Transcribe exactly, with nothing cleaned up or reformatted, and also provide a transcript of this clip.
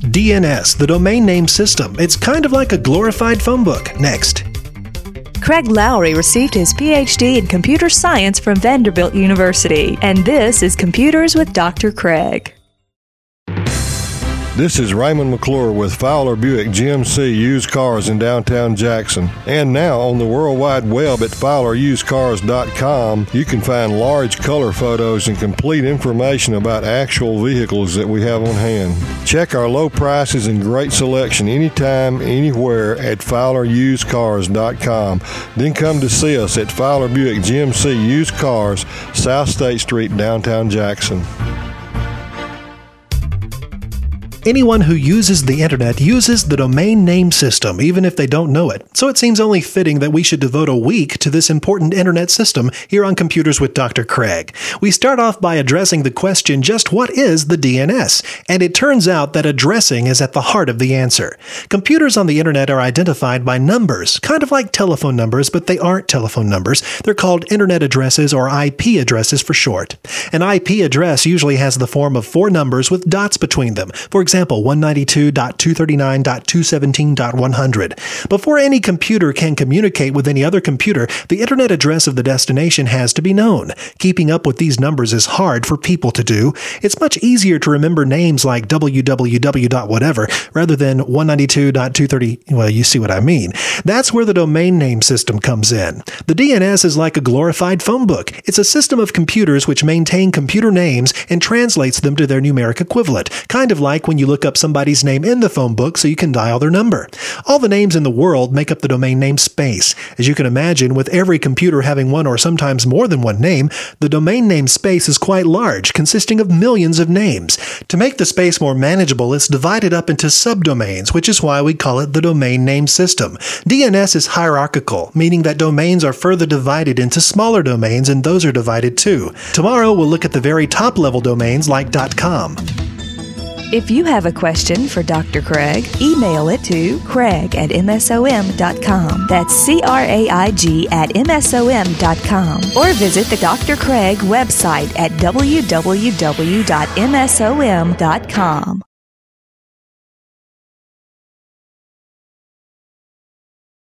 D N S, the domain name system. It's kind of like a glorified phone book. Next. Craig Lowry received his P H D in computer science from Vanderbilt University, and this is Computers with Doctor Craig. This is Raymond McClure with Fowler Buick G M C Used Cars in downtown Jackson. And now on the World Wide Web at Fowler Used Cars dot com, you can find large color photos and complete information about actual vehicles that we have on hand. Check our low prices and great selection anytime, anywhere at Fowler Used Cars dot com. Then come to see us at Fowler Buick G M C Used Cars, South State Street, downtown Jackson. Anyone who uses the internet uses the domain name system, even if they don't know it. So it seems only fitting that we should devote a week to this important internet system here on Computers with Doctor Craig. We start off by addressing the question, just what is the D N S? And it turns out that addressing is at the heart of the answer. Computers on the internet are identified by numbers, kind of like telephone numbers, but they aren't telephone numbers. They're called internet addresses, or I P addresses for short. An I P address usually has the form of four numbers with dots between them. For example, one ninety-two dot two thirty-nine dot two seventeen dot one hundred. Before any computer can communicate with any other computer, the internet address of the destination has to be known. Keeping up with these numbers is hard for people to do. It's much easier to remember names like www. whatever rather than one ninety-two dot two thirty. Well, you see what I mean. That's where the domain name system comes in. The D N S is like a glorified phone book. It's a system of computers which maintain computer names and translates them to their numeric equivalent, kind of like when you look up somebody's name in the phone book so you can dial their number. All the names in the world make up the domain name space. As you can imagine, with every computer having one or sometimes more than one name, the domain name space is quite large, consisting of millions of names. To make the space more manageable, it's divided up into subdomains, which is why we call it the domain name system. D N S is hierarchical, meaning that domains are further divided into smaller domains, and those are divided too. Tomorrow, we'll look at the very top-level domains like .com. If you have a question for Doctor Craig, email it to craig at m s o m dot com. That's C R A I G at m s o m dot com. Or visit the Doctor Craig website at w w w dot m s o m dot com.